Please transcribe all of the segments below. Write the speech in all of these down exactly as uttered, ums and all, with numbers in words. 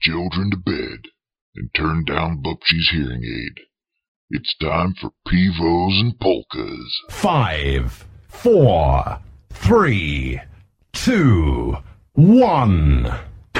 children to bed and turn down Bubshy's hearing aid. It's time for Pivos and Polkas. Five, four, three, two, one.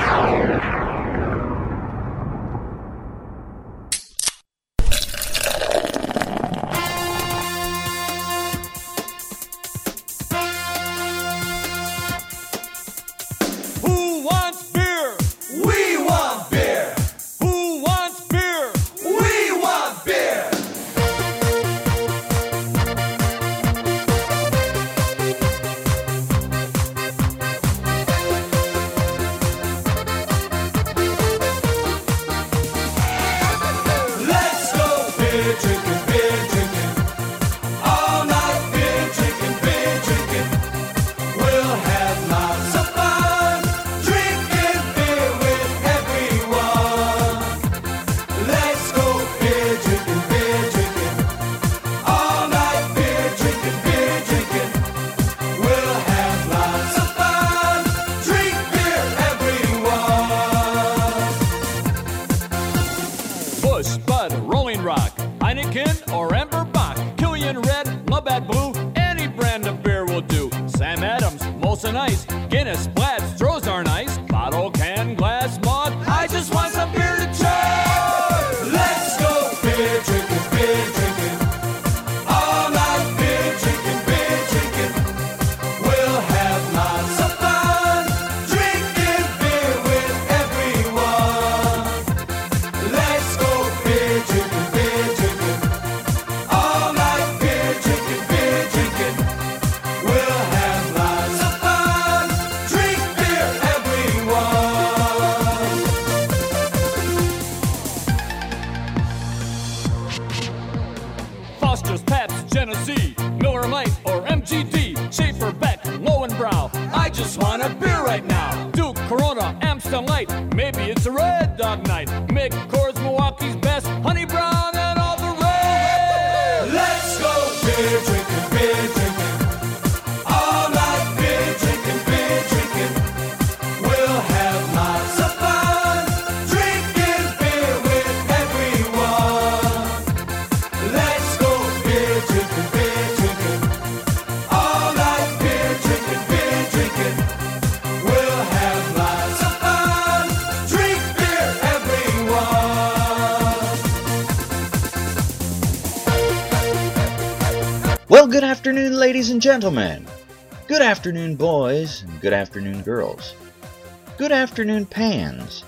Well, good afternoon, ladies and gentlemen. Good afternoon, boys, and good afternoon, girls. Good afternoon, pans.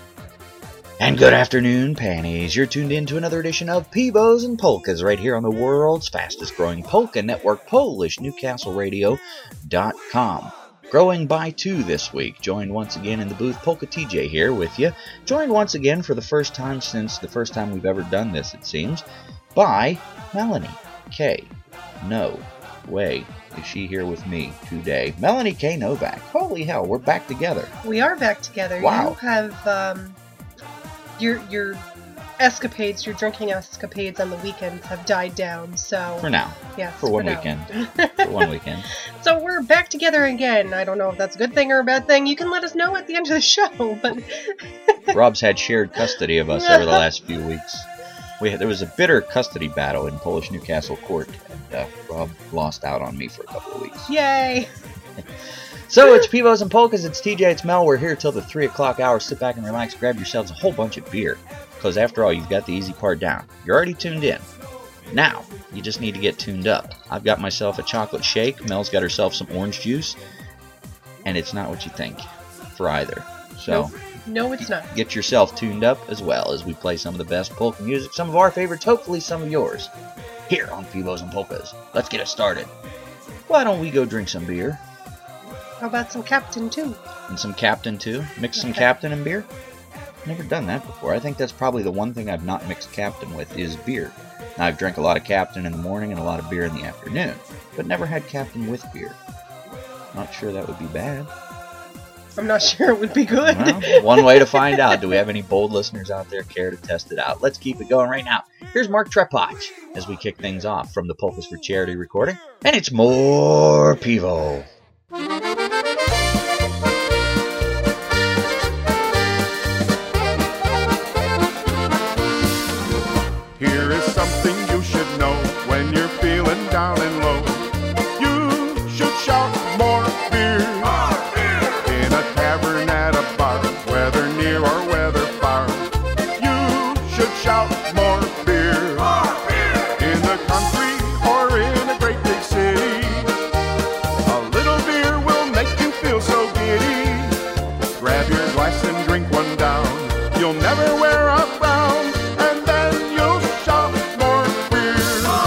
And good afternoon, panties. You're tuned in to another edition of Pivos and Polkas right here on the world's fastest growing polka network, Polish Newcastle Radio dot com. Growing by two this week. Joined once again in the booth, Polka T J here with you. Joined once again for the first time since the first time we've ever done this, it seems, by Melanie K. No way is she here with me today. Melanie K. Novak. Holy hell, we're back together. We are back together. Wow. You have um, your your escapades, your drinking escapades on the weekends have died down. So for now, yeah, for one for weekend, for one weekend. So we're back together again. I don't know if that's a good thing or a bad thing. You can let us know at the end of the show. But Rob's had shared custody of us over the last few weeks. We had, there was a bitter custody battle in Polish Newcastle Court, and uh, Rob lost out on me for a couple of weeks. Yay! So it's Pivos and Polkas, it's T J, it's Mel. We're here till the three o'clock hour. Sit back and relax, grab yourselves a whole bunch of beer, because after all, you've got the easy part down. You're already tuned in. Now, you just need to get tuned up. I've got myself a chocolate shake. Mel's got herself some orange juice, and it's not what you think for either. So. Nope. No, it's not. Get yourself tuned up as well as we play some of the best polka music, some of our favorites, hopefully some of yours, here on Pivos and Polkas. Let's get it started. Why don't we go drink some beer? How about some Captain too? And some Captain too? Mix some Okay. Captain and beer? Never done that before. I think that's probably the one thing I've not mixed Captain with is beer. Now, I've drank a lot of Captain in the morning and a lot of beer in the afternoon, but never had Captain with beer. Not sure that would be bad. I'm not sure it would be good. Well, one way to find out. Do we have any bold listeners out there care to test it out? Let's keep it going right now. Here's Mark Trepach as we kick things off from the Polkas for Charity recording. And it's more Pivo. you'll never wear a frown, and then you'll shout more beer.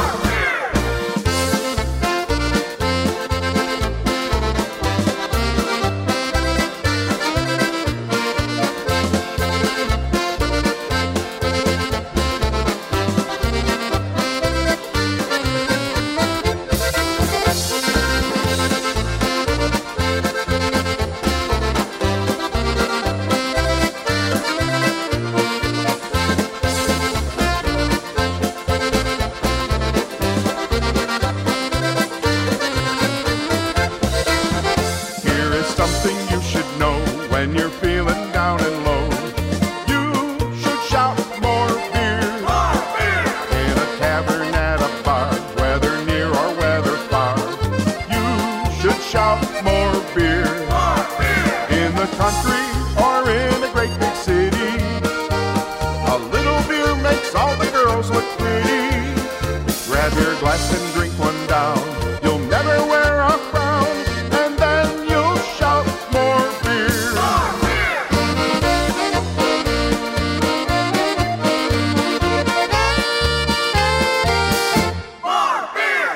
Here is something you should know when you're feeling down and low. You should shout more beer. More beer! In a tavern, at a bar, whether near or whether far. You should shout more beer. More beer! In the country or in a great big city, a little beer makes all the girls look pretty. Grab your glass and drink one down. You'll never wear a frown, and then you'll shout more beer. More beer! More beer!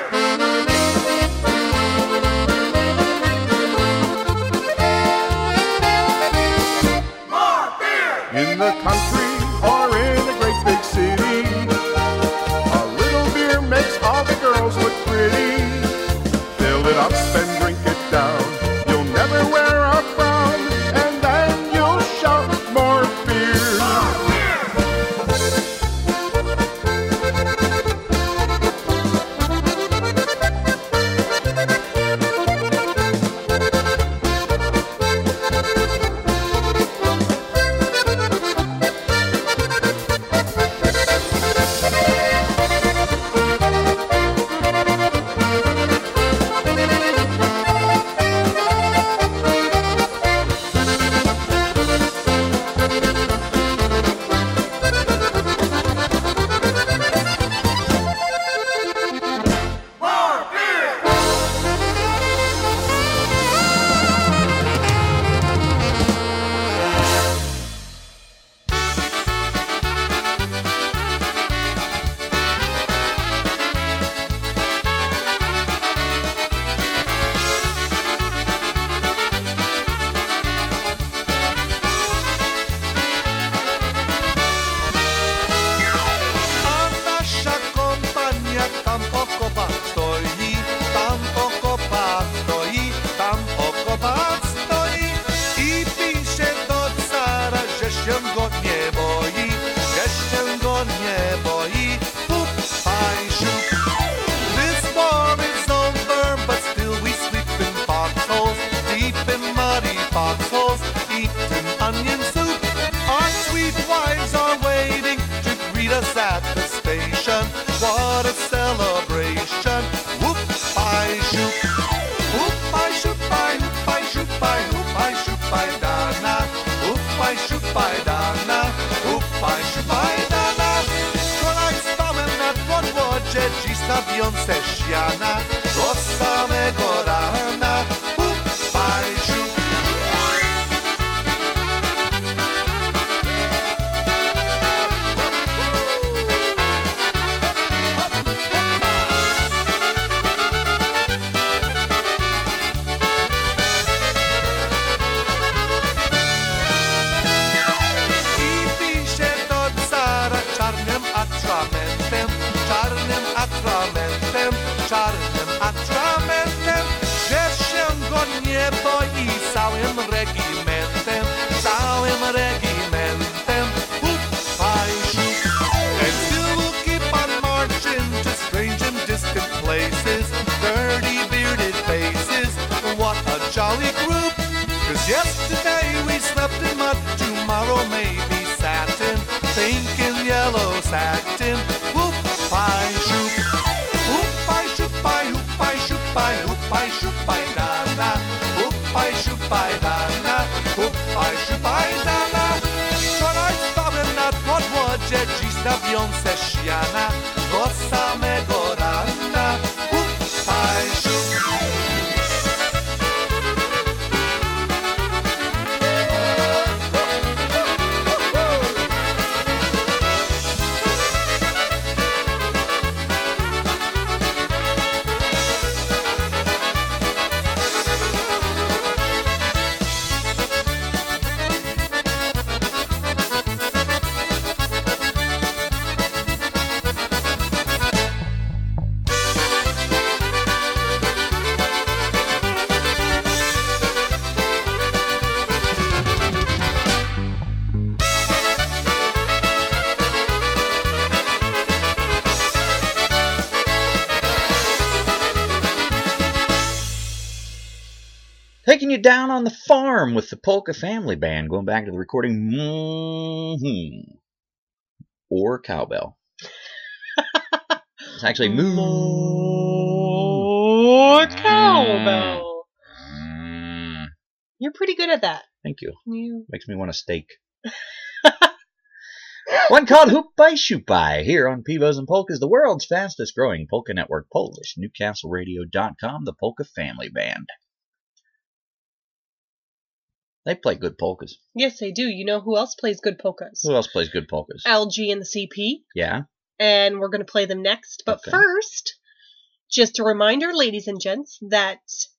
More beer! In the country or in a great big city, a little beer makes all the girls look pretty. Fill it up and drink it down. You'll never wear a frown, and then you'll shout more beer. More beer! Wiące siana do samego rana. Upaj, siup. I pisze do cara czarnym atramentem, czarnym atramentem, czarnym atramentem, że się go nie boi całym regimentem, całym regimentem. Upaj, siup. And still we'll keep on marching to strange and distant places, dirty bearded faces. What a jolly group! 'Cause yesterday we slept in mud, tomorrow may be satin, thinking yellow satin. Upaj, shoop, upaj, shoopaj, upaj, shoopaj, upaj, shoopaj, dana, upaj, shoopaj, dana, upaj, shoopaj, dana. Wczoraj spałem na podłodzie, dziś na wiące siana, do samego rana. Upaj, shoop. Taking you down on the farm with the Polka Family Band, going back to the recording, mm-hmm, or cowbell. It's actually moo. More cowbell. Mm. You're pretty good at that. Thank you. You. Makes me want a steak. One called Hoop by Shoot By here on Pivos and Polkas, the world's fastest growing polka network, Polish Newcastle Radio dot com, the Polka Family Band. They play good polkas. Yes, they do. You know who else plays good polkas? Who else plays good polkas? L G and the C P. Yeah. And we're going to play them next. But Okay. first, just a reminder, ladies and gents, that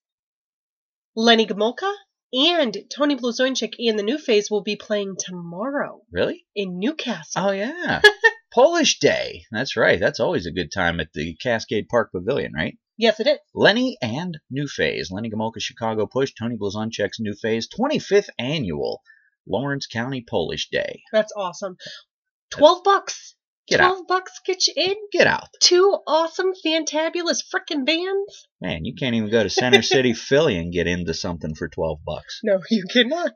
Lenny Gomulka and Tony Blazonczyk and the New Phase will be playing tomorrow Really? in Newcastle. Oh, yeah. Polish Day. That's right. That's always a good time at the Cascade Park Pavilion, right? Yes, it is. Lenny and New Phase. Lenny Gomulka Chicago Push, Tony Blazonczyk's New Phase, twenty-fifth Annual Lawrence County Polish Day. That's awesome. Twelve bucks. Get out. Twelve bucks get you in. Get out. Two awesome, fantabulous frickin' bands. Man, you can't even go to Center City, Philly and get into something for twelve bucks. No, you cannot.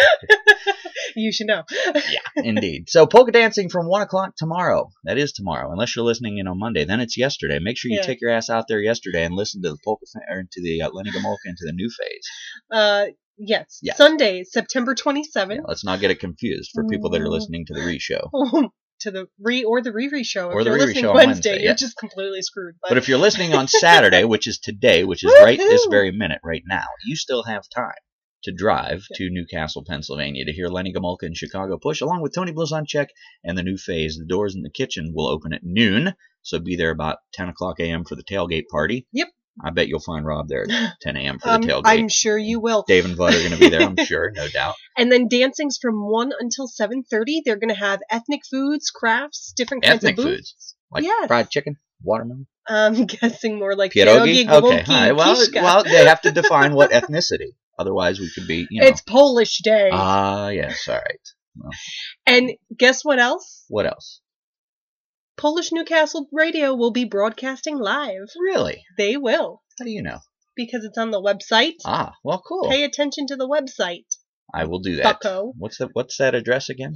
You should know. Yeah, indeed. So polka dancing from one o'clock tomorrow. That is tomorrow, unless you're listening in on Monday. Then it's yesterday. Make sure you Yeah. take your ass out there yesterday and listen to the polka or to the uh, Lenny Gomulka and to the New Phase. Uh, yes. Yeah. Sunday, September Yeah, twenty-seventh. let's not get it confused for people that are listening to the re-show. To the re or the re-re show. Or if the you're re-re listening show on Wednesday, Wednesday, you're yeah. just completely screwed. But, But if you're listening on Saturday, which is today, which is right this very minute, right now, you still have time to drive to Newcastle, Pennsylvania to hear Lenny Gomulka and Chicago Push, along with Tony Blazonczyk and the New Phase. The doors in the kitchen will open at noon, so be there about ten o'clock a.m. for the tailgate party. Yep. I bet you'll find Rob there at ten a.m. for um, the tailgate. I'm sure you will. Dave and Bud are going to be there, I'm sure, no doubt. And then dancing's from one until seven thirty. They're going to have ethnic foods, crafts, different kinds Ethnic of booths. foods, like Yes. fried chicken, watermelon, I'm guessing more like pierogi. pierogi, Okay, gomulki, all right. Well, kiszka. well, they have to define what ethnicity. Otherwise, we could be, you know. It's Polish Day. Ah, yes, all right. Well, And guess what else? what else? Polish Newcastle Radio will be broadcasting live. Really? They will, How do you know? because it's on the website. Ah, well, cool. Pay attention to the website. I will do that. Bucko. What's the what's that address again?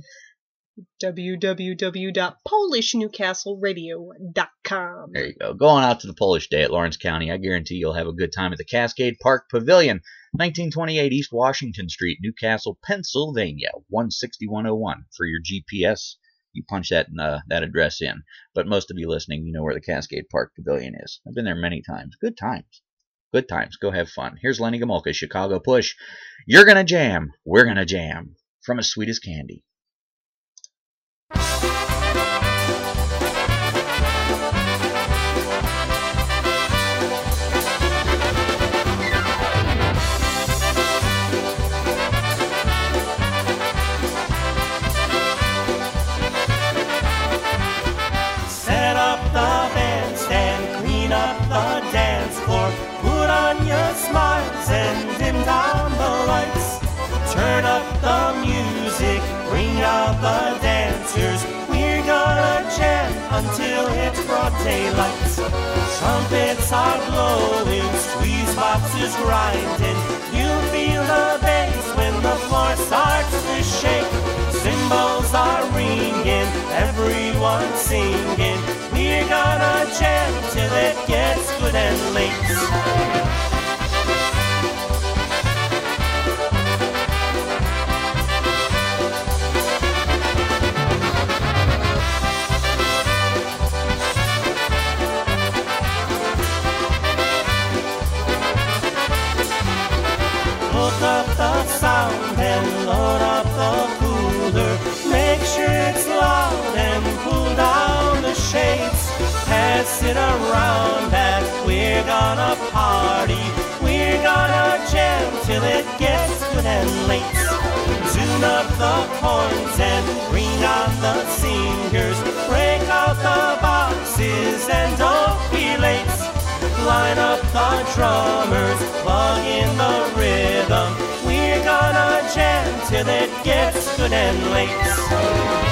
w w w dot polish newcastle radio dot com. There you go. Going out to the Polish Day at Lawrence County. I guarantee you'll have a good time at the Cascade Park Pavilion, nineteen twenty-eight East Washington Street, Newcastle, Pennsylvania, one sixty-one oh one. For your G P S, you punch that uh, that address in. But most of you listening, you know where the Cascade Park Pavilion is. I've been there many times. Good times. Good times. Go have fun. Here's Lenny Gomulka, Chicago Push. You're gonna jam. We're gonna jam. From As Sweet as Candy. Set up the bandstand, clean up the dance floor, put on your smarts and dim down the lights. Turn up the music, bring out the dancers. We're gonna jam until it's broad daylight. Trumpets are blowing, squeeze boxes grinding. You feel the bass when the floor starts to shake. Cymbals are ringing, everyone singing. We're gonna jam till it gets good and late. Hook up the sound and load up the cooler. Make sure it's loud and pull down the shades. Pass it around that we're gonna party. We're gonna jam till it gets good and late. Tune up the horns and bring out the singers. Break out the boxes and don't be late. Line up the drummers, plug in the rhythm. We're gonna jam till it gets good and late.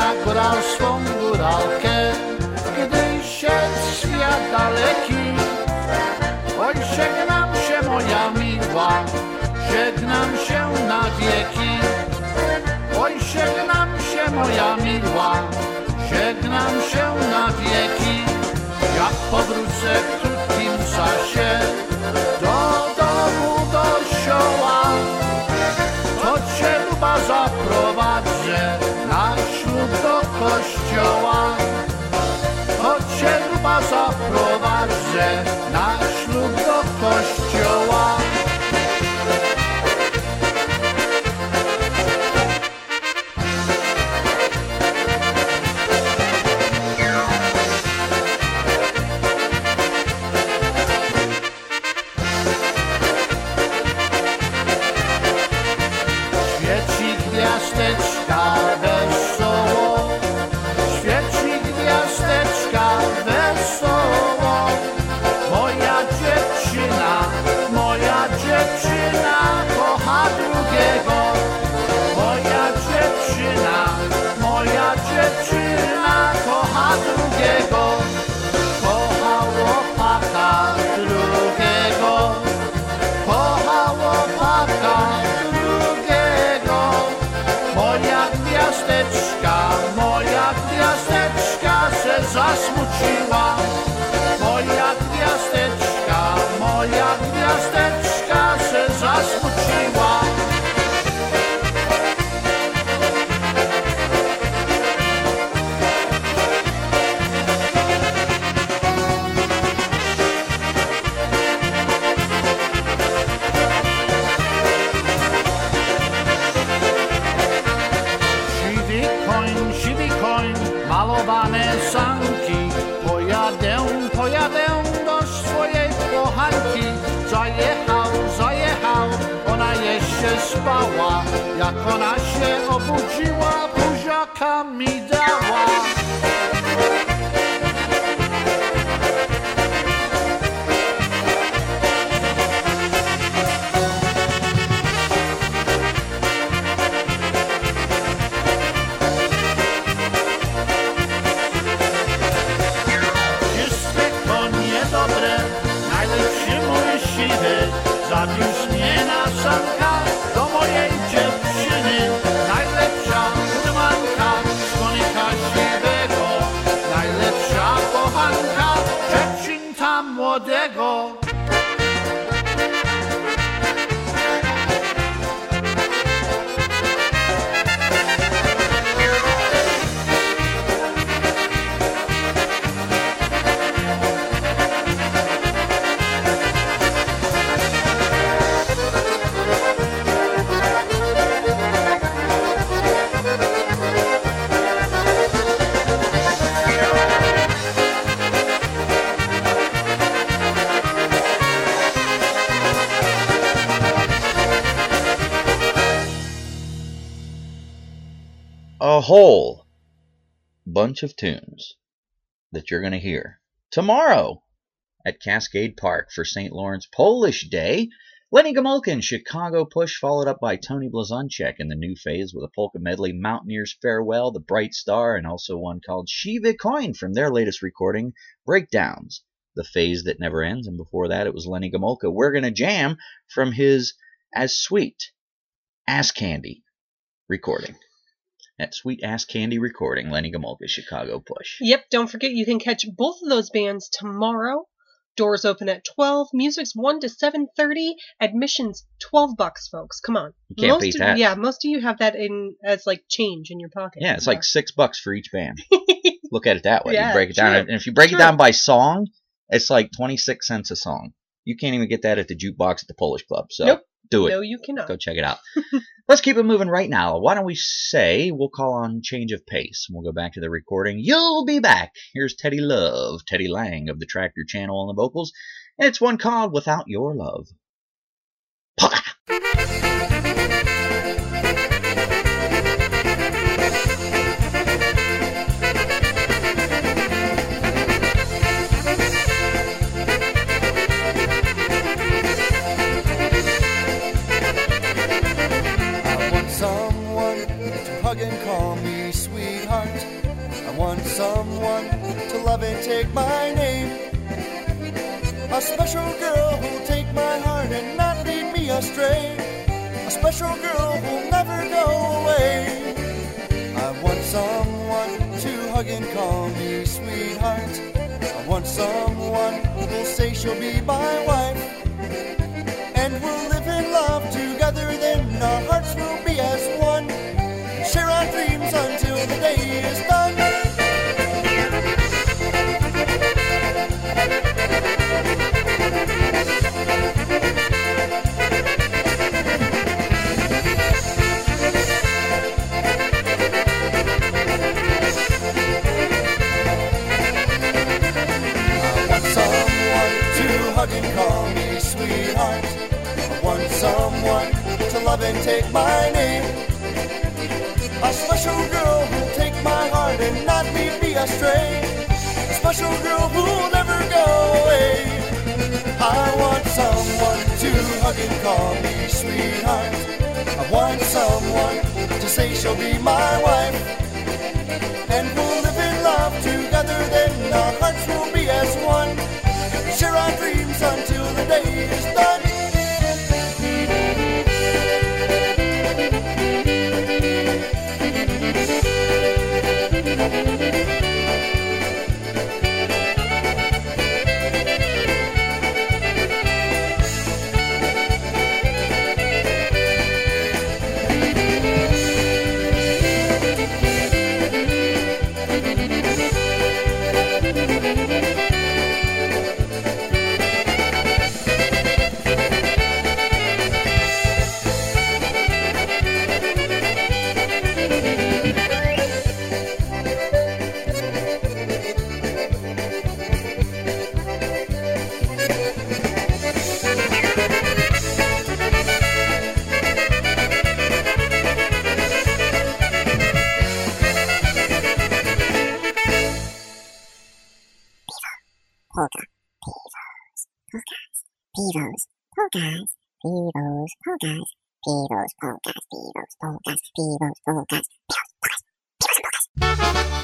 na górę swą góralkę, gdy się świat daleki. Oj, żegnam się moja miła, żegnam się na wieki. Oj, żegnam się moja miła, żegnam się na wieki. Jak powrócę w krótkim czasie do domu, do sioła, to cię chyba zaprowadzę na ślub do kościoła. To cię chyba zaprowadzę na ślub do kościoła. Świeci gwiazdeczka wesoło, świeci gwiazdeczka wesoło. Moja dziewczyna, moja dziewczyna kocha drugiego. Moja dziewczyna, moja dziewczyna kocha drugiego. Kocha łopata drugiego, kocha łopata drugiego. Moja gwiazdeczka, moja gwiazdeczka się zasmuciła. Moja gwiazdeczka, moja gwiazdeczka się zasmuciła. Siwy koń, siwy koń, malowane sanki. Pojadę, pojadę do swojej kochanki. Zajechał, zajechał, ona jeszcze spała. Jak ona się obudziła, buziaka mi dała. Wszystkie konie dobre, najlepszy mój siwy, zawiózł mnie na sankach do mojej dziewczyny. Najlepsza furmanka z konika siwego, najlepsza kochanka dziewczynka młodego. A whole bunch of tunes that you're going to hear tomorrow at Cascade Park for Saint Lawrence Polish Day. Lenny Gomulka, Chicago Push, followed up by Tony Blazonczyk in the new phase with a polka medley, Mountaineers Farewell, The Bright Star, and also one called Shiva Coin from their latest recording, Breakdowns, The Phase That Never Ends. And before that, it was Lenny Gomulka, We're Gonna Jam, from his As Sweet Ass Candy recording. That Sweet Ass Candy recording, Lenny Gomulka, Chicago Push. Yep, don't forget you can catch both of those bands tomorrow. Doors open at twelve. Music's one to seven thirty. Admission's twelve bucks, folks. Come on. You can't most beat of, that. Yeah, most of you have that in as like change in your pocket. Yeah, it's like six bucks for each band. Look at it that way. Yeah, you break it down. true. And if you break True. it down by song, it's like twenty-six cents a song. You can't even get that at the jukebox at the Polish Club. So Nope. do it. No, you cannot. Go check it out. Let's keep it moving right now. Why don't we say we'll call on Change of Pace. We'll go back to the recording. You'll be back. Here's Teddy Love, Teddy Lang of the Tractor Channel on the vocals. And it's one called Without Your Love. Polka! I want someone to hug and call me sweetheart. special girl who'll take my heart and not lead me astray. A special girl who'll never go away. I want someone to hug and call me sweetheart. I want someone who'll say she'll be my wife. And we'll live in love together, then our hearts will be as one. Share our dreams until the day is done. Hug and call me sweetheart. I want someone to love and take my name. A special girl who'll take my heart and not lead me astray. A special girl who'll never go away. I want someone to hug and call me sweetheart. I want someone to say she'll be my wife. And we'll live in love together, then our hearts will be as one. Share our dreams until the day is done. polka, pivos, polkas, pivos, polkas, pivos, polkas, pivos, polkas, pivos, polkas, pivos, polkas, pivos, polkas.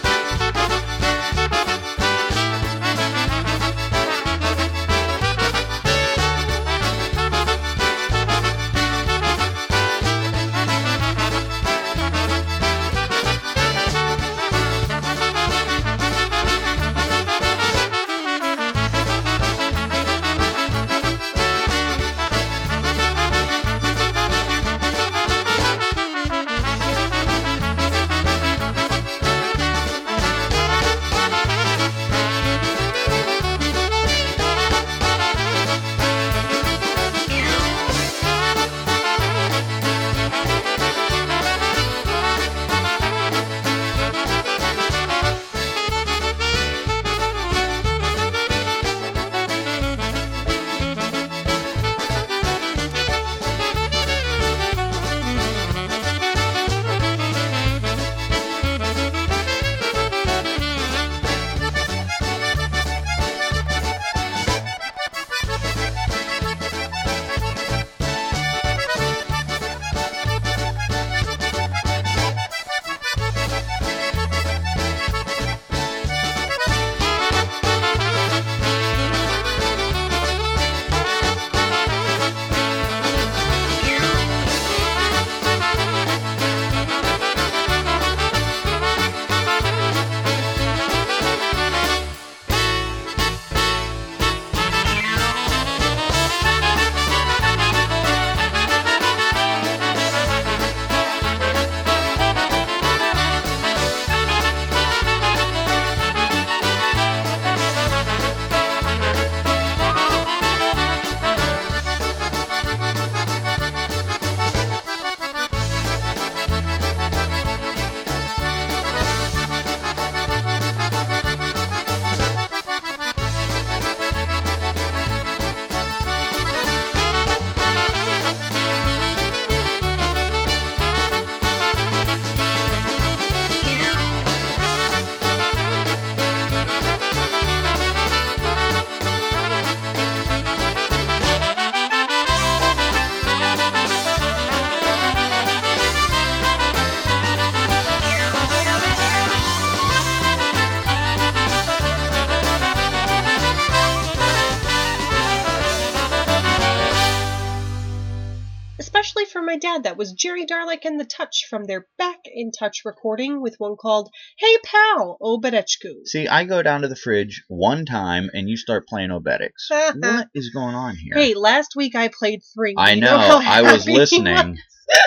especially for my dad. That was Jerry Darlick and the Touch from their Back in Touch recording with one called Hey Pal, Obedechku. See, I go down to the fridge one time and you start playing Obetics. What is going on here? Hey, last week I played three. I You know, how I was happy he listening.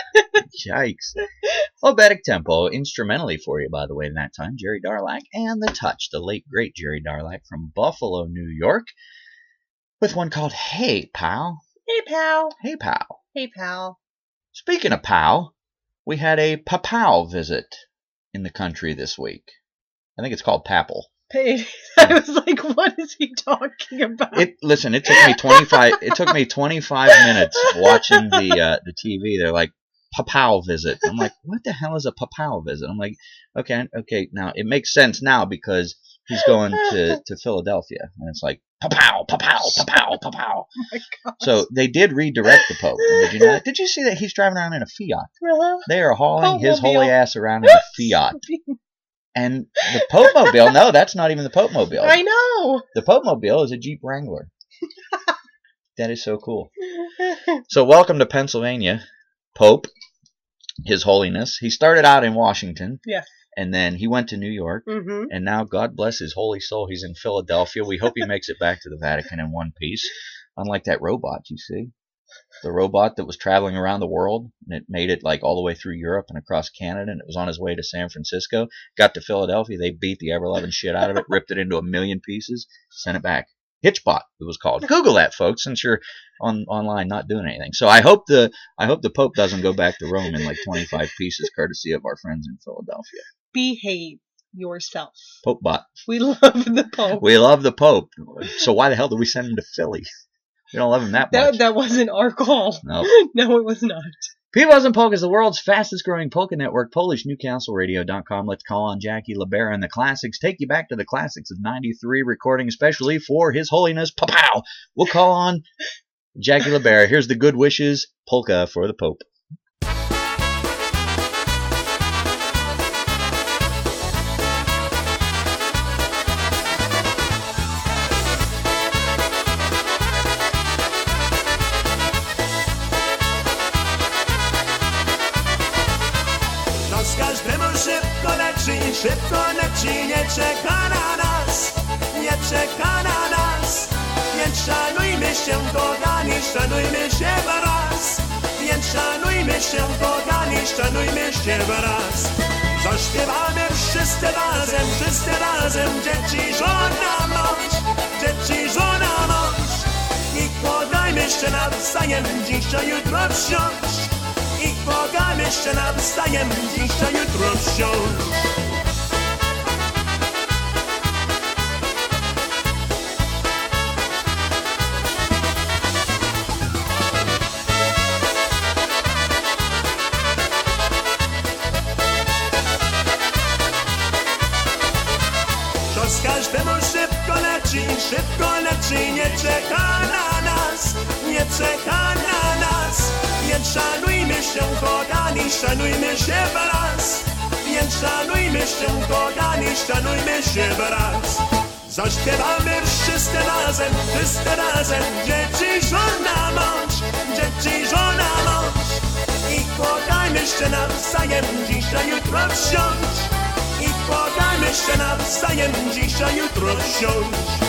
Yikes. Obetic Tempo, instrumentally for you, by the way, in that time, Jerry Darlack and The Touch, the late, great Jerry Darlack from Buffalo, New York, with one called Hey Pal. Hey, pal. Hey Pal. Hey, pal. Speaking of pal, we had a papow visit in the country this week. I think it's called Papal. Hey, I was like, what is he talking about? It listen, it took me twenty-five it took me twenty-five minutes watching the uh, the T V. They're like papow visit. I'm like, what the hell is a papow visit? I'm like, okay, okay, now it makes sense now because he's going to, to Philadelphia and it's like papow, papow, papow, papow. Oh my gosh. So they did redirect the Pope. Did you know that? Did you see that he's driving around in a Fiat? Uh-huh. They are hauling his Pope-mobile. holy ass around in a Fiat. And the Pope Mobile, no, that's not even the Pope Mobile. I know. The Pope Mobile is a Jeep Wrangler. That is so cool. So welcome to Pennsylvania, Pope, His Holiness. He started out in Washington. Yes. And then he went to New York. Mm-hmm. And now, God bless his holy soul, he's in Philadelphia. We hope he makes it back to the Vatican in one piece. Unlike that robot, you see. The robot that was traveling around the world, and it made it like all the way through Europe and across Canada, and it was on his way to San Francisco. Got to Philadelphia, they beat the ever-loving shit out of it, ripped it into a million pieces, sent it back. Hitchbot, it was called. Google that, folks, since you're on online not doing anything. So I hope the I hope the Pope doesn't go back to Rome in like twenty-five pieces, courtesy of our friends in Philadelphia. Behave yourself. Pope bot. We love the Pope. We love the Pope. So why the hell did we send him to Philly? We don't love him that much. That, that wasn't our call. No. No, it was not. Pivos and Polkas, the world's fastest growing polka network, Polish Newcastle Radio dot com. Let's call on Jackie LaBera and the classics. Take you back to the classics of ninety-three, recording especially for His Holiness Papow. We'll call on Jackie LaBera. Here's the good wishes, polka for the Pope. Szybko leci, nie czeka na nas, nie czeka na nas. Więc szanujmy się, kochani, szanujmy się wraz. Więc szanujmy się, kochani, szanujmy się wraz. Zaśpiewamy wszyscy razem, wszyscy razem, dzieci, żona, mąż, dzieci, żona, mąż. I kochajmy się nawzajem, dzisiaj, jutro wsiąść. I kochajmy się nawzajem, dzisiaj, jutro wsiąść. Każdemu szybko leci, szybko leci, nie czeka na nas, nie czeka na nas. Więc szanujmy się, kochani, szanujmy się wraz. Więc szanujmy się, kochani, szanujmy się wraz. Zaśpiewamy wszyscy razem, wszyscy razem, dzieci, żona, mąż, dzieci, żona, mąż. I kochajmy się nawzajem, dzisiaj, jutro wsiąść. I kochajmy się nawzajem, dzisiaj, jutro wsiąść.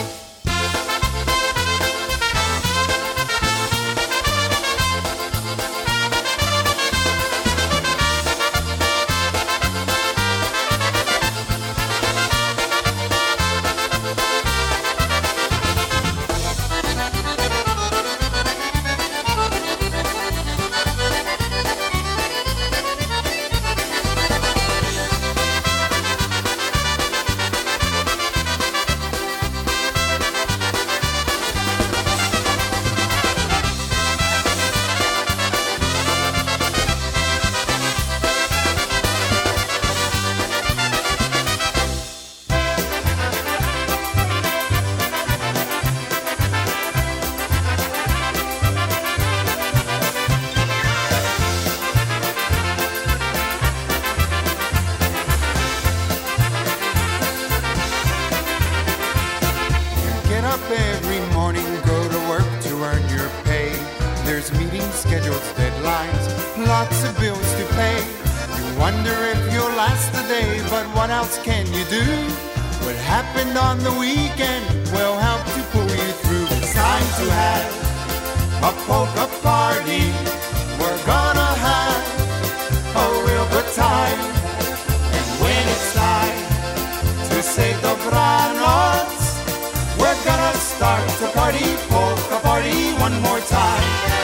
There's meetings, schedules, deadlines, lots of bills to pay. You wonder if you'll last the day, but what else can you do? What happened on the weekend will help to pull you through. It's time to have a polka party. We're gonna have a real good time. And when it's time to say dobranoc, we're gonna start the party, polka party, one more time.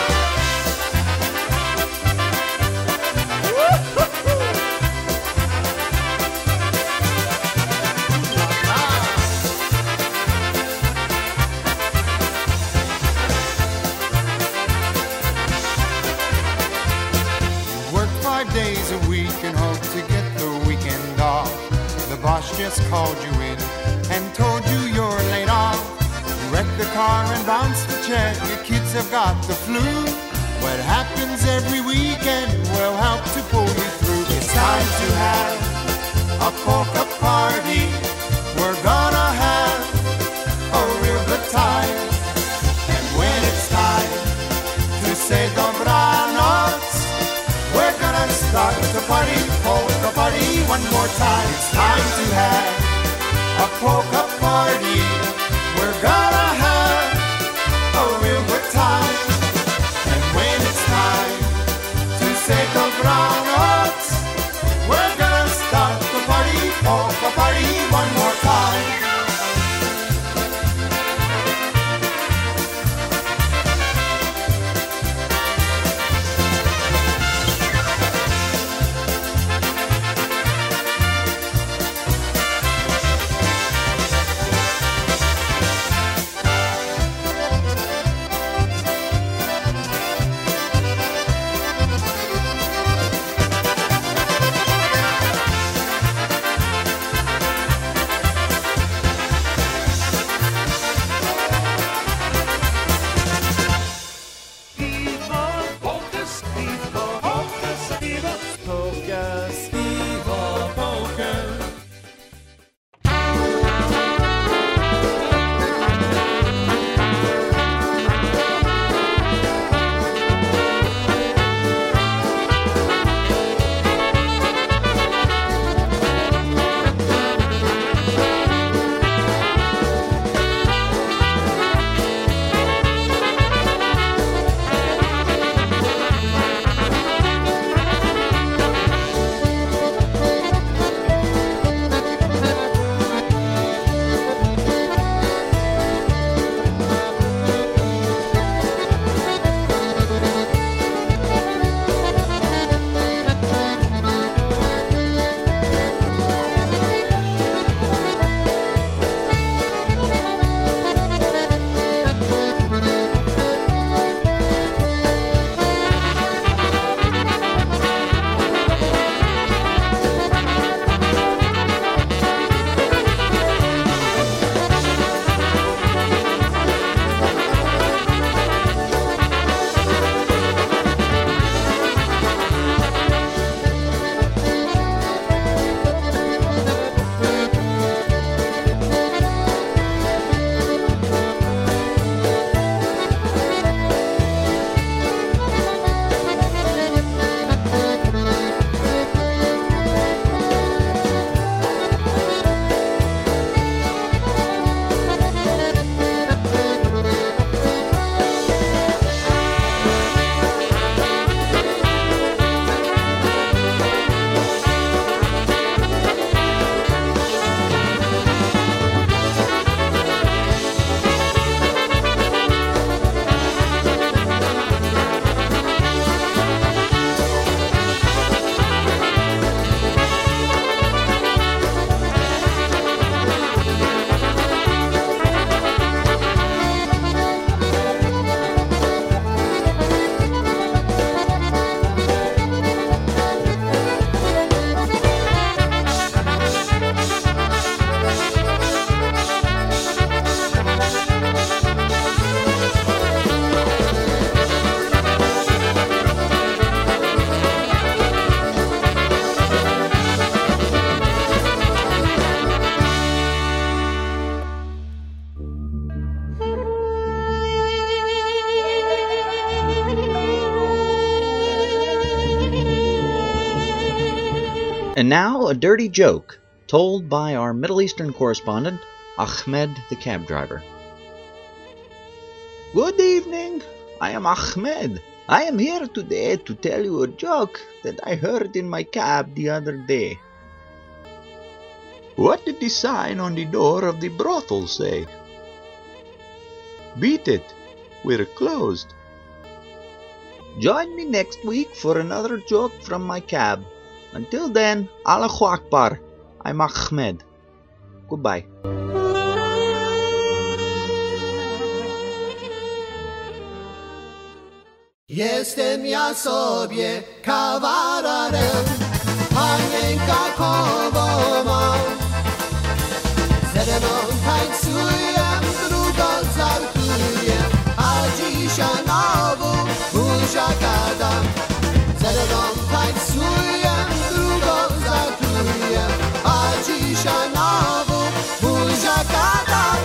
Days a week and hope to get the weekend off. The boss just called you in and told you you're laid off. You wrecked the car and bounced the check. Your kids have got the flu. What happens every weekend will help to pull you through. It's time to have a polka party. We're gonna have a real good time. And when it's time to say dobranoc, we're gonna start the party, polka party, one more time. It's time to have a polka party. We're gonna have a real good time. And when it's time to say dobranoc, we're gonna start the party, polka party, one more time. And now a dirty joke told by our Middle Eastern correspondent, Ahmed the cab driver. Good evening. I am Ahmed. I am here today to tell you a joke that I heard in my cab the other day. What did the sign on the door of the brothel say? Beat it. We're closed. Join me next week for another joke from my cab. Until then, Allahu Akbar. I'm Ahmed. Goodbye. Jestem ja sobie kawalarem, panienka koło mam. Ze mną tańcuję, drugą żartuję, a dzisiaj znowu buziaka dam. Ze mną tańcuję, drugą żartuję, a dzisiaj znowu buziaka dam.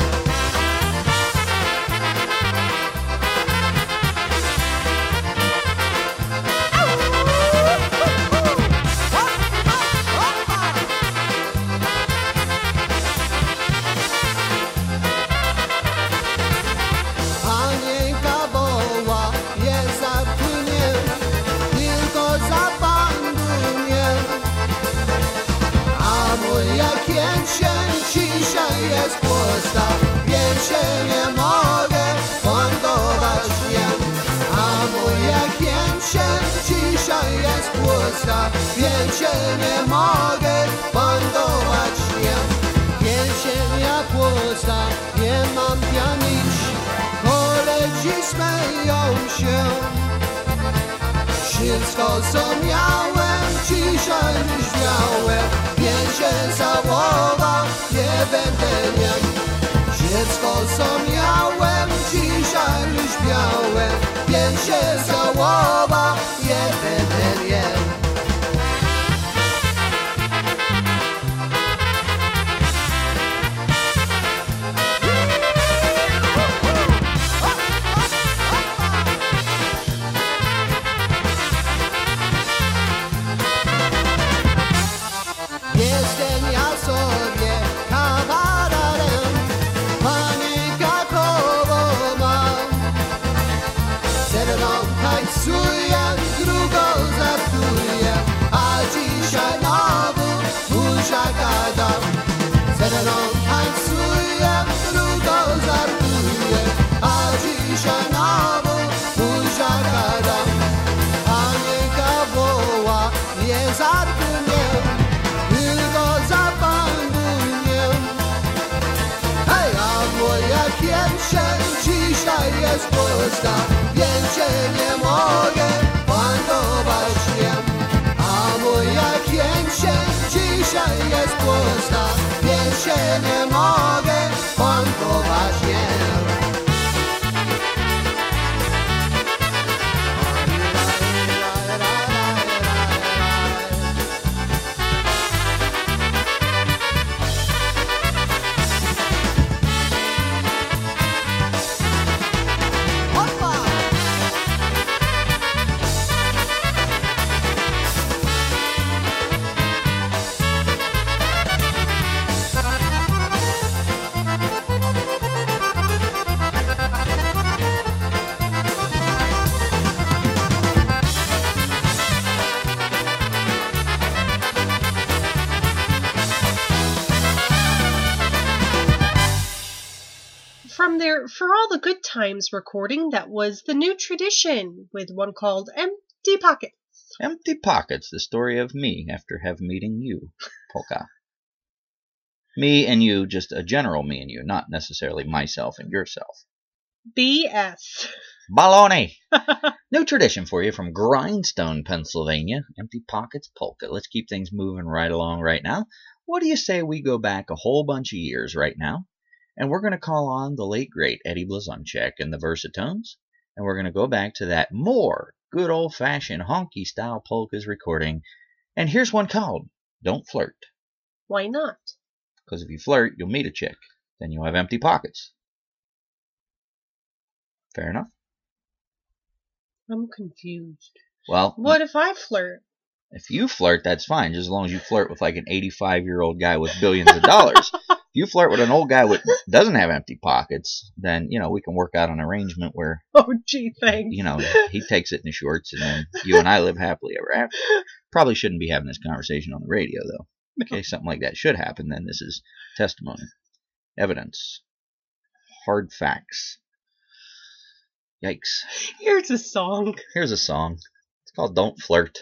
Jest pusta, więc się nie mogę lądować jem. A moja kięcie dzisiaj jest pusta, więc się nie mogę lądować jem. Kięsienia pusta, nie mam pianić, koledzy śmieją się. Wszystko co miałem, dzisiaj już miałem, więc się załowa nie będę miał. Wszystko co miałem, dzisiaj już miałem, więc się załowa nie będę miał. Jestem ja sobie kawalarem, panienka koło mam. Ze mną tańcuję, drugą żartuję, a dzisiaj znowu buziaka dam. Ze mną tańcuję, drugą żartuję, a dzisiaj znowu buziaka dam. Panienka woła, nie żartuję, tylko zapanduję. Hej, a moja kieszeń dzisiaj jest pusta, więc się nie mogę lądować jem. A moja kieszeń dzisiaj jest pusta, więc się nie mogę lądować jem. From their For All the Good Times recording, that was The New Tradition, with one called Empty Pockets. Empty Pockets, the story of me after have meeting you, Polka. Me and you, just a general me and you, not necessarily myself and yourself. B S. Baloney! New tradition for you from Grindstone, Pennsylvania. Empty Pockets Polka. Let's keep things moving right along right now. What do you say we go back a whole bunch of years right now? And we're going to call on the late, great Eddie Blazonczyk and the Versatones. And we're going to go back to that more good old-fashioned honky-style polkas recording. And here's one called Don't Flirt. Why not? Because if you flirt, you'll meet a chick. Then you'll have empty pockets. Fair enough? I'm confused. Well, what if I flirt? If you flirt, that's fine, just as long as you flirt with like an eighty-five-year-old guy with billions of dollars. If you flirt with an old guy with doesn't have empty pockets, then, you know, we can work out an arrangement where, oh, gee, thanks. You know, he takes it in the shorts, and then you and I live happily ever after. Probably shouldn't be having this conversation on the radio, though. In case something like that should happen, then this is testimony, evidence, hard facts. Yikes. Here's a song. Here's a song. It's called Don't Flirt.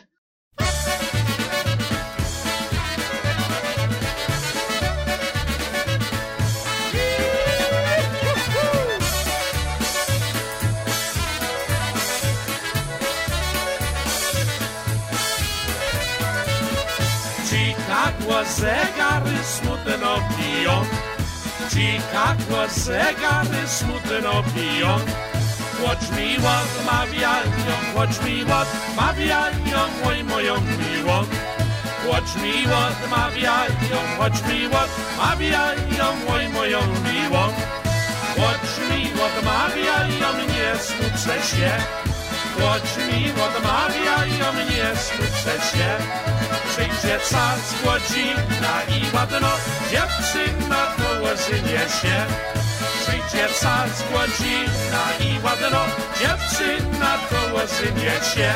Chicago zegary smutno piją, Chicago zegary smutno piją. Choć mi odmawiają, choć mi odmawiają, oj moją miłą. Choć mi odmawiają, choć mi odmawiają, oj moją miłą. Choć mi odmawiają, nie smucę się. Choć mi odmawiają, nie smucę się. Przyjdzie czas, godzina i ładno dziewczyna do łzy niesie. Przyjdzie czas, godzina i ładno dziewczyna do łzy niesie.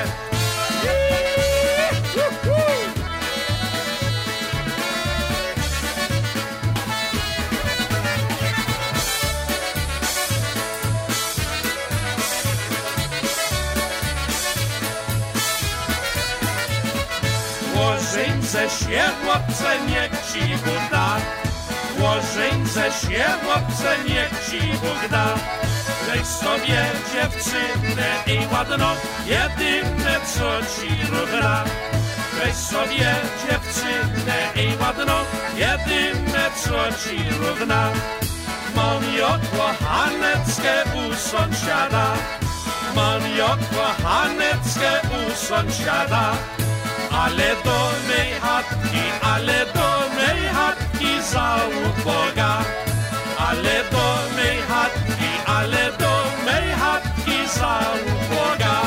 Łożyńce się, chłopcze, niech ci Bóg da. Łożyńce się, chłopcze, niech ci Bóg da. Weź sobie dziewczynę i ładno, jedyne co ci równa. Weź sobie dziewczynę i ładno, jedyne co ci równa. Mam ją kochaneckie u sąsiada. Mam ją kochaneckie u sąsiada. Ale do mej chatki, ale do mej chatki za uboga. Ale do mej chatki, ale do mej chatki za uboga.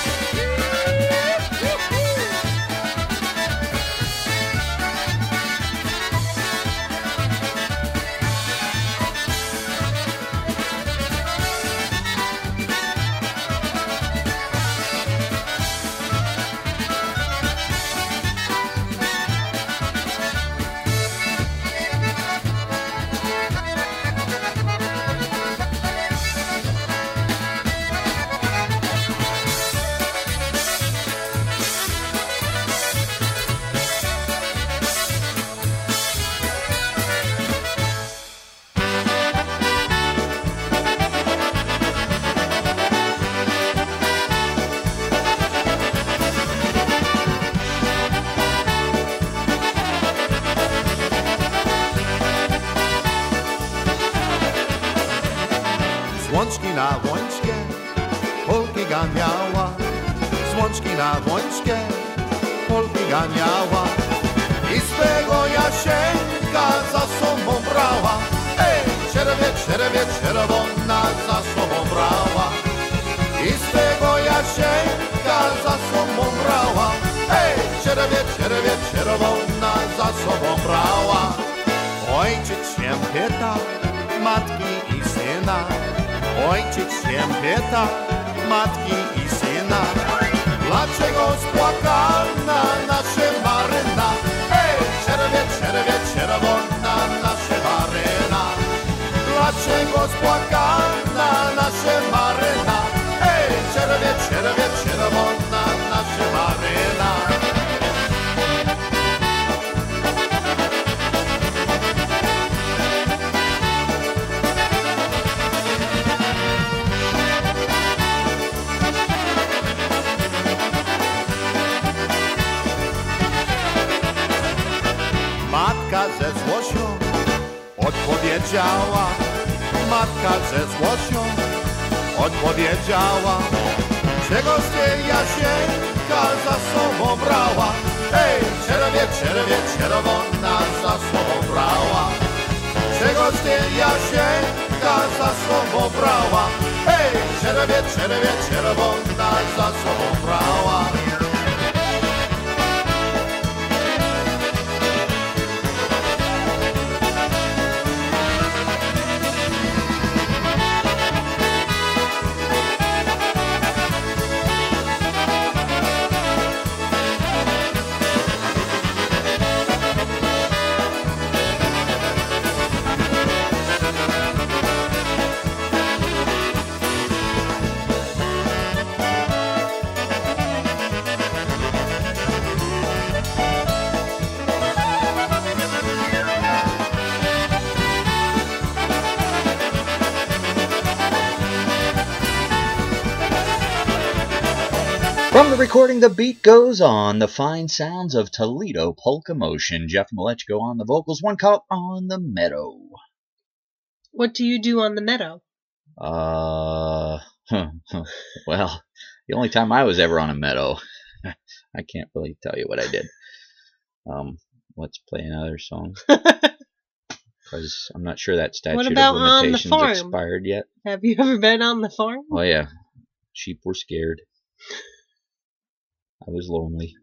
Łączki na łączkie, Polki ganiała. Z łączki na łączkie, Polki ganiała. I swego Jasieńka za sobą brała. Ej, czerwie, czerwie, czerwona za sobą brała. I swego Jasieńka za sobą brała. Ej, czerwie, czerwie, czerwona za sobą brała. Ojciec się pyta, matki i syna. Ojciec się pyta, matki i syna. Dlaczego spłakana nasza Maryna? Ej, czerwie, czerwie, czerwona nasza Maryna. Dlaczego spłakana nasza Maryna? Ej, czerwie, czerwie, czerwona nasza Maryna. Matka ze złością odpowiedziała. Matka ze złością odpowiedziała. Czego ty Jasieńka za sobą brała? Ej, czerwie, czerwie, czerwona za sobą brała. Czego ty Jasieńka za sobą brała? Ej, czerwie, czerwie, czerwona za sobą brała. the recording, The Beat Goes On, the fine sounds of Toledo Polka Motion. Jeff Malechko on the vocals, one called On the Meadow. What do you do on the meadow? Uh, well, the only time I was ever on a meadow, I can't really tell you what I did. Um, let's play another song. Because I'm not sure that statute What about of on the limitations farm? expired yet. Have you ever been on the farm? Oh yeah, sheep were scared. I was lonely.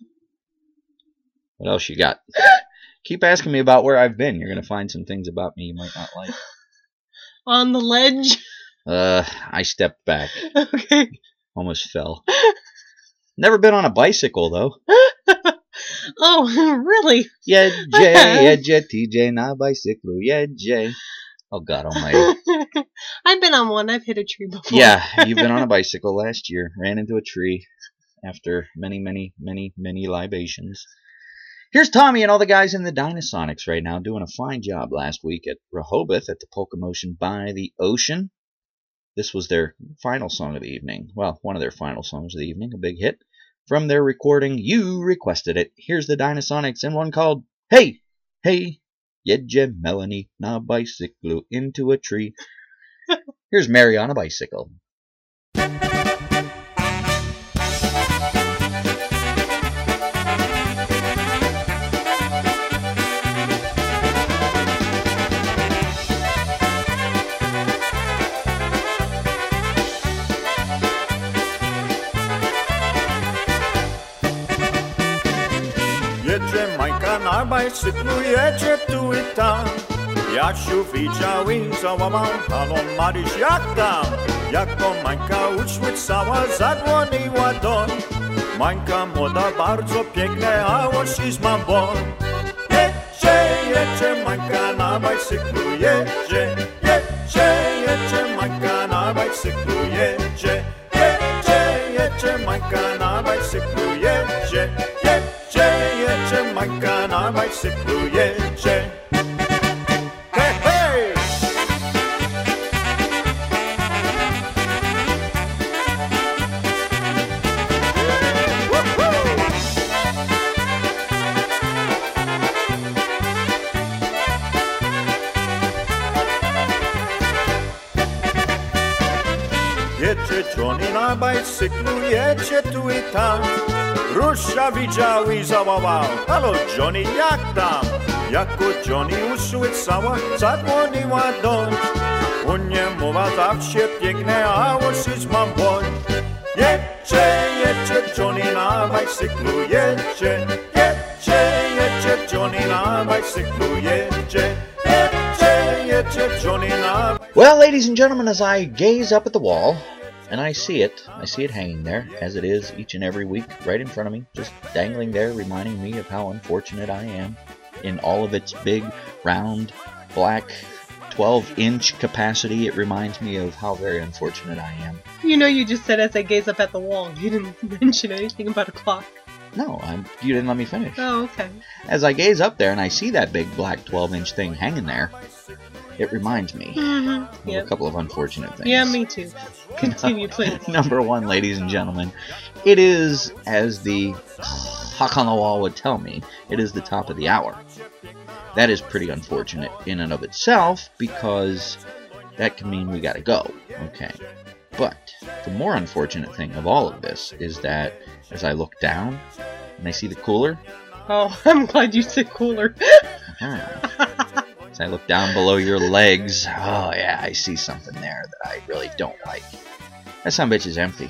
What else you got? Keep asking me about where I've been. You're going to find some things about me you might not like. On the ledge? Uh, I stepped back. Okay. Almost fell. Never been on a bicycle, though. Oh, really? Yeah, Jay, yeah, Jay, T J, na bicycle, yeah, Jay. Oh, God almighty. I've been on one. I've hit a tree before. Yeah, you've been on a bicycle last year. Ran into a tree after many, many, many, many libations. Here's Tommy and all the guys in the Dynasonics right now doing a fine job last week at Rehoboth at the Polka Motion by the Ocean. This was their final song of the evening. Well, one of their final songs of the evening, a big hit. From their recording, You Requested It. Here's the Dynasonics in one called Hey, Hey, Jedje Melanie na bicycle into a tree. Here's Mary on a bicycle. Jedzie Majka na bajcyklu, jedzie tu i tam. Jasiu widział i załamał, halo Maryś, jak tam? Jako Majka uśłycała, zadłoniła doń. Majka młoda, bardzo piękna, a osi mam bon. Jedzie, jedzie Majka na bajcyklu, jedzie, jedzie, jedzie Majka na bajcyklu, jedzie, jedzie, jedzie Majka na bajcyklu, jedzie, jedzie, jedzie Majka na bajcyklu, jedzie. Hej, hej! Jedzie Johnny na bajcyklu, jedzie tu i tam. Rusza widział i zawołał, halo Johnny, jak tam? Jako Johnny usłyszała, zadłoniła doń. U nie mowa zawsze piękne, a osi mam błoń. Jedzie, jedzie Johnny na bajcyklu, jedzie, jedzie, jedzie Johnny na bajcyklu, jedzie, jedzie, jedzie Johnny na... Well, ladies and gentlemen, as I gaze up at the wall, and I see it, I see it hanging there, as it is each and every week, right in front of me, just dangling there, reminding me of how unfortunate I am in all of its big, round, black, twelve-inch capacity. It reminds me of how very unfortunate I am. You know, you just said as I gaze up at the wall. You didn't mention anything about a clock. No, I'm, you didn't let me finish. Oh, okay. As I gaze up there and I see that big black twelve-inch thing hanging there, it reminds me Mm-hmm. of Yep. a couple of unfortunate things. Yeah, me too. Continue, please. Number one, ladies and gentlemen, it is, as the hawk on the wall would tell me, it is the top of the hour. That is pretty unfortunate in and of itself, because that can mean we gotta go. Okay. But the more unfortunate thing of all of this is that as I look down and I see the cooler, Oh, I'm glad you said cooler. uh-huh. As I look down below your legs, oh yeah, I see something there that I really don't like. That son of a bitch is empty.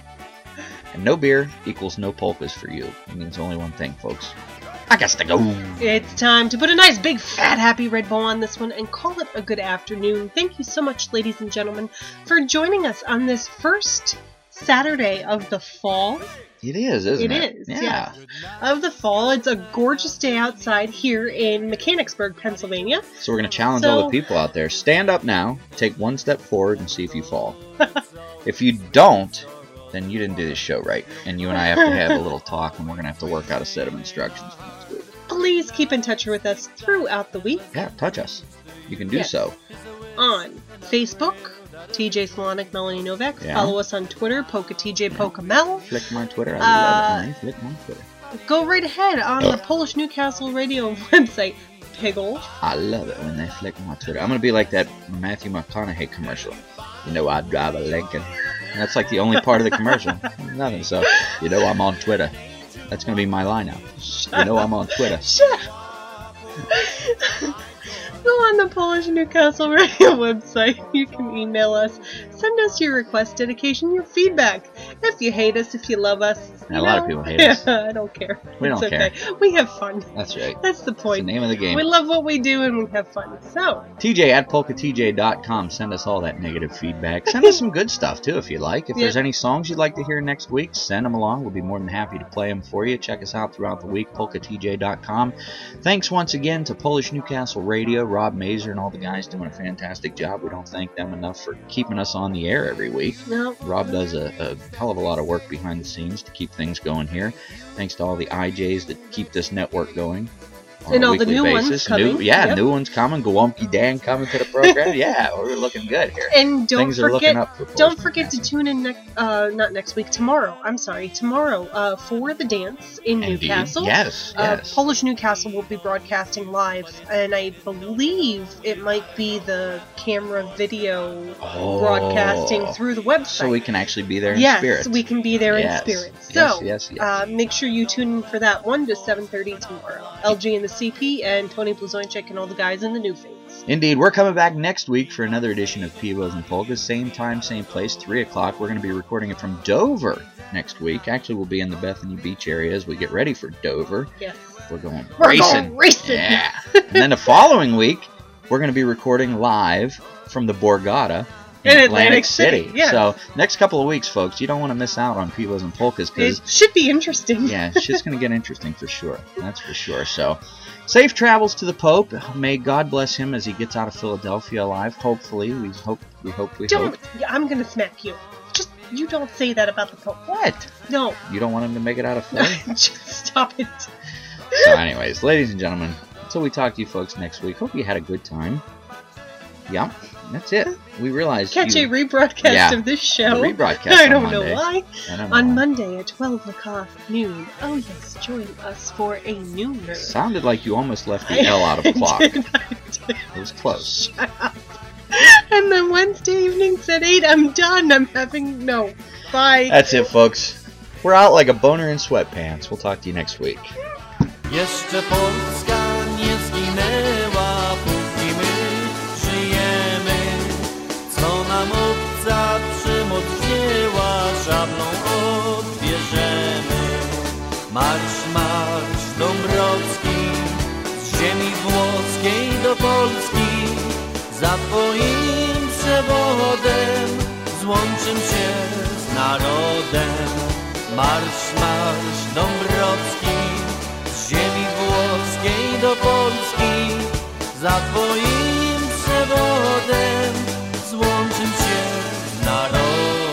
And no beer equals no polkas for you. It means only one thing, folks. I got to go. It's time to put a nice big fat happy red bow on this one and call it a good afternoon. Thank you so much, ladies and gentlemen, for joining us on this first Saturday of the fall. It is, isn't it? It is, yeah. yes. Of the fall. It's a gorgeous day outside here in Mechanicsburg, Pennsylvania. So we're going to challenge So- all the people out there. Stand up now, take one step forward, and see if you fall. If you don't, then you didn't do this show right. And you and I have to have a little talk, and we're going to have to work out a set of instructions for next week. Please keep in touch with us throughout the week Yeah, touch us. You can do Yes. so. on Facebook, T J Solonic, Melanie Novak. Yeah. Follow us on Twitter, Polka T J Polka Mel. Flick my Twitter. I Uh, love it, man. Flick my Twitter. Go right ahead on the Polish Newcastle Radio website, Piggle. I love it when they flick my Twitter. I'm gonna be like that Matthew McConaughey commercial. You know I drive a Lincoln. And that's like the only part of the commercial. Nothing. So you know I'm on Twitter. That's gonna be my line now. You know I'm on Twitter. Shut Go on the Polish Newcastle Radio website. You can email us. Send us your request, dedication, your feedback. If you hate us, if you love us. Yeah, a lot no. of people hate us. I don't care. We It's don't okay. We have fun. That's right. That's the point. It's the name of the game. We love what we do and we have fun. So, T J at polka T J dot com. Send us all that negative feedback. Send us some good stuff, too, if you like. If Yeah. there's any songs you'd like to hear next week, send them along. We'll be more than happy to play them for you. Check us out throughout the week, polka T J dot com. Thanks once again to Polish Newcastle Radio, Rob Mazer, and all the guys doing a fantastic job. We don't thank them enough for keeping us on the air every week. no. Rob does a, a hell of a lot of work behind the scenes to keep things going here. Thanks to all the I Js that keep this network going on And a all the weekly new ones basis. coming. New, yeah, Yep. new ones coming. Gwumpy Dan coming to the program. Yeah, we're looking good here. And don't Things are forget, looking up for Polish don't forget to tune in next, uh, not next week, tomorrow. I'm sorry, tomorrow, uh, for the dance in Indeed. Newcastle. Yes, Uh, yes. Polish Newcastle will be broadcasting live, and I believe it might be the camera video Oh. broadcasting through the website. So we can actually be there in yes, spirit. we can be there Yes. in spirit. Yes, So, yes, yes. Uh, make sure you tune in for that one to seven thirty tomorrow. L G and the C P and Tony Blazonczyk and all the guys in the new face. Indeed, we're coming back next week for another edition of Pivos and Polkas. Same time, same place, three o'clock. We're going to be recording it from Dover next week. Actually, we'll be in the Bethany Beach area as we get ready for Dover. Yes. We're going We're racing. going racing. Yeah. And then the following week, we're going to be recording live from the Borgata in, In Atlantic, Atlantic City. City, yeah. So next couple of weeks, folks, you don't want to miss out on Pivos and Polkas because It should be interesting. yeah, it's just going to get interesting for sure. That's for sure. So, safe travels to the Pope. May God bless him as he gets out of Philadelphia alive. Hopefully, we hope. We hope. We Don't. hope. Yeah, I'm gonna smack you. Just you don't say that about the Pope. What? No. You don't want him to make it out of Philly? Just stop it. So, anyways, ladies and gentlemen, until we talk to you folks next week, hope you had a good time. Yep, that's it. We realized Catch you, a rebroadcast Yeah, of this show. the rebroadcast I on don't Monday. know why. I don't know On why. Monday at twelve o'clock noon. Oh yes, join us for a nooner. Sounded like you almost left the L out of I clock. did, I did. It was close. And then Wednesday evenings at eight, I'm done. I'm having no. Bye. That's it, folks. We're out like a boner in sweatpants. We'll talk to you next week. Jeszcze Polska nie zginęła, póki my żyjemy. Co nam obca przymocniła, szablą odbierzemy. Marsz, marsz Dąbrowski, z ziemi włoskiej do Polski. Za twoim przewodem złączym się z narodem. Marsz, marsz Dąbrowski, z ziemi włoskiej do Polski. Za twoim przewodem złączym się z narodem.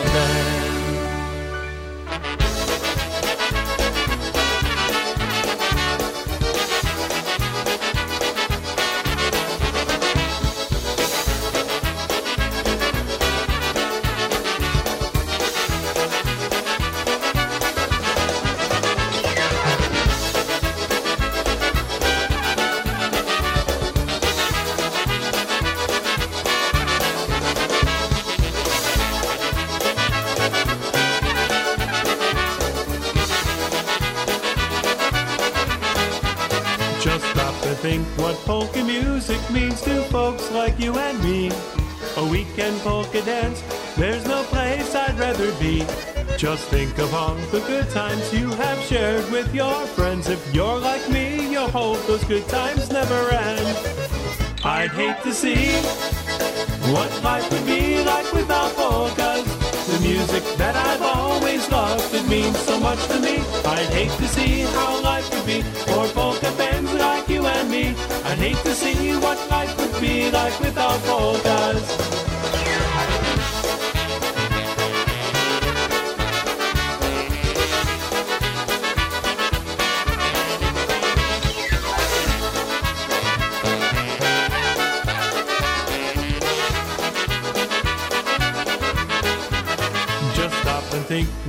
Just stop and think what polka music means to folks like you and me. A weekend polka dance, there's no place I'd rather be. Just think of all the good times you have shared with your friends. If you're like me, you'll hope those good times never end. I'd hate to see what life would be like without polkas. The music that I've always loved, it means so much to me. I'd hate to see how life would be for polka fans like you and me. I'd hate to see what life would be like without polkas.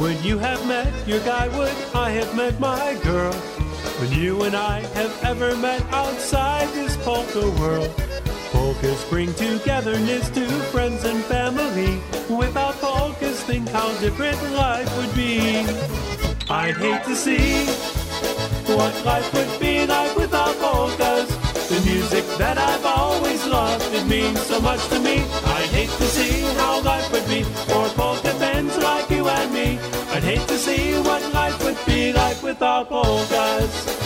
Would you have met your guy? Would I have met my girl? When you and I have ever met outside this polka world? Polkas bring togetherness to friends and family. Without polkas, think how different life would be. I'd hate to see what life would be like without polkas. The music that I've always loved, it means so much to me. I'd hate to see how life would be for polka fans like you and me. I'd hate to see what life would be like without polkas.